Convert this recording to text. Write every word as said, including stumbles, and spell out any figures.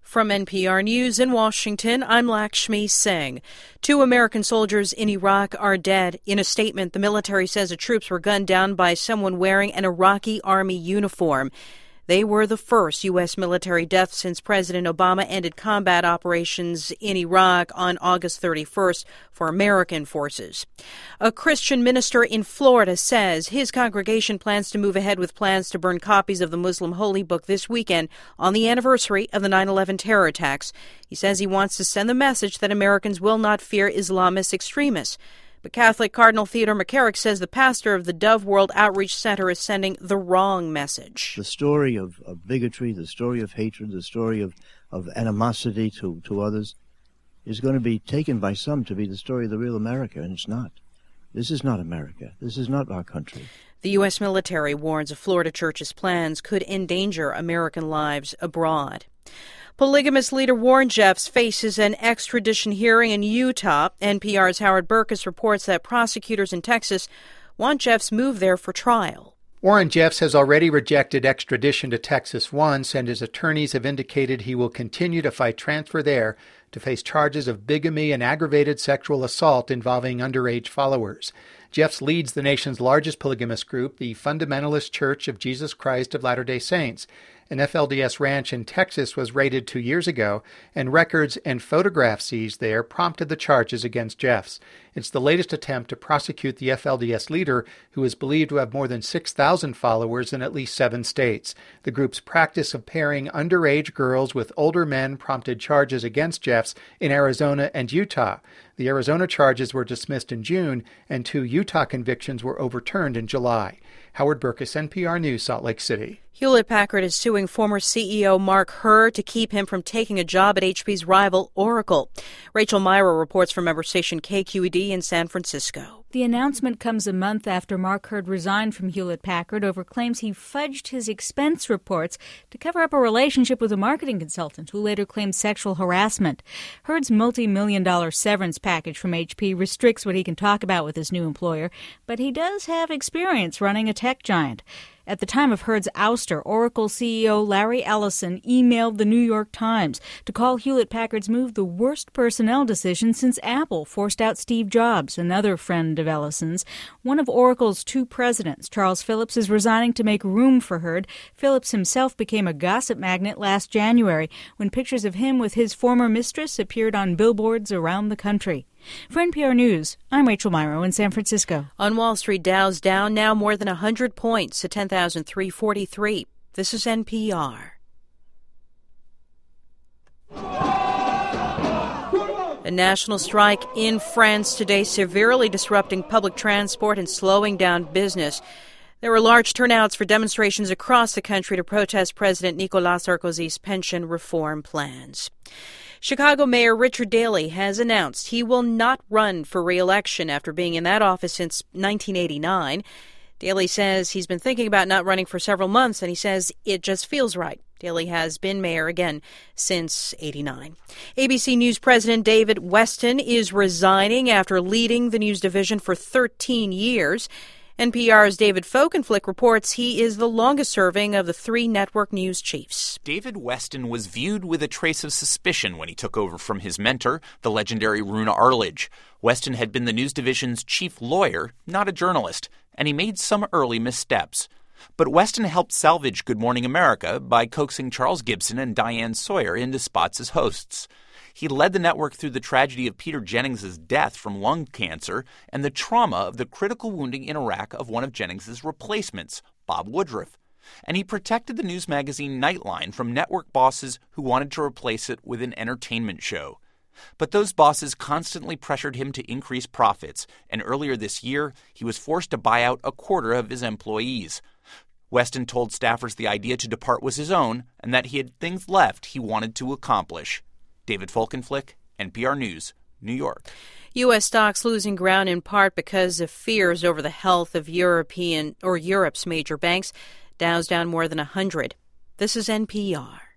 From N P R News in Washington, I'm Lakshmi Singh. Two American soldiers in Iraq are dead. In a statement, the military says the troops were gunned down by someone wearing an Iraqi army uniform. They were the first U S military deaths since President Obama ended combat operations in Iraq on August thirty-first for American forces. A Christian minister in Florida says his congregation plans to move ahead with plans to burn copies of the Muslim Holy Book this weekend on the anniversary of the nine eleven terror attacks. He says he wants to send the message that Americans will not fear Islamist extremists. But Catholic Cardinal Theodore McCarrick says the pastor of the Dove World Outreach Center is sending the wrong message. The story of, of bigotry, the story of hatred, the story of, of animosity to, to others is going to be taken by some to be the story of the real America, and it's not. This is not America. This is not our country. The U S military warns a Florida church's plans could endanger American lives abroad. Polygamist leader Warren Jeffs faces an extradition hearing in Utah. N P R's Howard Burkus reports that prosecutors in Texas want Jeffs moved there for trial. Warren Jeffs has already rejected extradition to Texas once, and his attorneys have indicated he will continue to fight transfer there to face charges of bigamy and aggravated sexual assault involving underage followers. Jeffs leads the nation's largest polygamist group, the Fundamentalist Church of Jesus Christ of Latter-day Saints. An F L D S ranch in Texas was raided two years ago, and records and photographs seized there prompted the charges against Jeffs. It's the latest attempt to prosecute the F L D S leader, who is believed to have more than six thousand followers in at least seven states. The group's practice of pairing underage girls with older men prompted charges against Jeffs in Arizona and Utah. The Arizona charges were dismissed in June, and two Utah convictions were overturned in July. Howard Burkus, N P R News, Salt Lake City. Hewlett-Packard is suing former C E O Mark Hurd to keep him from taking a job at H P's rival, Oracle. Rachel Myra reports from member station K Q E D in San Francisco. The announcement comes a month after Mark Hurd resigned from Hewlett-Packard over claims he fudged his expense reports to cover up a relationship with a marketing consultant who later claimed sexual harassment. Hurd's multi-million dollar severance package from H P restricts what he can talk about with his new employer, but he does have experience running a tech giant. At the time of Hurd's ouster, Oracle C E O Larry Ellison emailed the New York Times to call Hewlett-Packard's move the worst personnel decision since Apple forced out Steve Jobs, another friend of Ellison's. One of Oracle's two presidents, Charles Phillips, is resigning to make room for Hurd. Phillips himself became a gossip magnet last January when pictures of him with his former mistress appeared on billboards around the country. For N P R News, I'm Rachel Myro in San Francisco. On Wall Street, Dow's down now more than one hundred points to ten thousand three hundred forty-three. This is N P R. A national strike in France today, severely disrupting public transport and slowing down business. There were large turnouts for demonstrations across the country to protest President Nicolas Sarkozy's pension reform plans. Chicago Mayor Richard Daley has announced he will not run for re-election after being in that office since nineteen eighty-nine. Daley says he's been thinking about not running for several months, and he says it just feels right. Daley has been mayor again since eighty-nine. A B C News President David Weston is resigning after leading the news division for thirteen years. N P R's David Folkenflik reports he is the longest-serving of the three network news chiefs. David Weston was viewed with a trace of suspicion when he took over from his mentor, the legendary Runa Arledge. Weston had been the news division's chief lawyer, not a journalist, and he made some early missteps. But Weston helped salvage Good Morning America by coaxing Charles Gibson and Diane Sawyer into spots as hosts. He led the network through the tragedy of Peter Jennings' death from lung cancer and the trauma of the critical wounding in Iraq of one of Jennings' replacements, Bob Woodruff. And he protected the news magazine Nightline from network bosses who wanted to replace it with an entertainment show. But those bosses constantly pressured him to increase profits, and earlier this year, he was forced to buy out a quarter of his employees. Weston told staffers the idea to depart was his own and that he had things left he wanted to accomplish. David Folkenflik, N P R News, New York. U S stocks losing ground in part because of fears over the health of European or Europe's major banks. Dow's down more than one hundred. This is N P R.